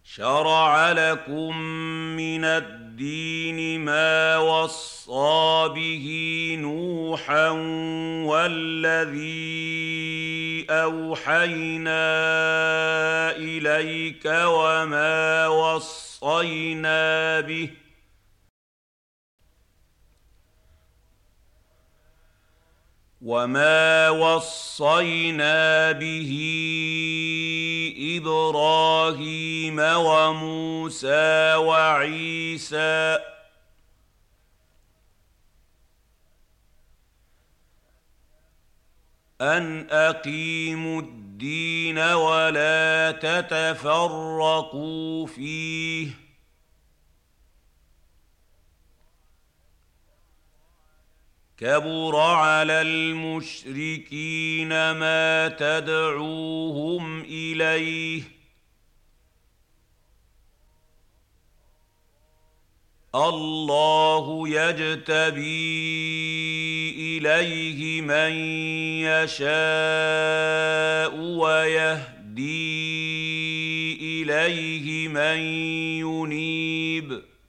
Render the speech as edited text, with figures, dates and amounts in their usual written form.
شَرَعَ لَكُم مِّنَ الدِّينِ مَا وَصَّىٰ بِهِ نُوحًا وَالَّذِي أَوْحَيْنَا إِلَيْكَ وَمَا وَصَّيْنَا بِهِ إِبْرَاهِيمَ وَمُوسَىٰ وَعِيسَىٰ ۖ أَنْ أَقِيمُوا الدِّينَ وَلَا تَتَفَرَّقُوا فِيهِ ۚ كَبُرَ عَلَى الْمُشْرِكِينَ مَا تَدْعُوهُمْ إِلَيْهِ ۚ اللَّهُ يَجْتَبِي إِلَيْهِ مَن يَشَاءُ وَيَهْدِي إِلَيْهِ مَن يُنِيبُ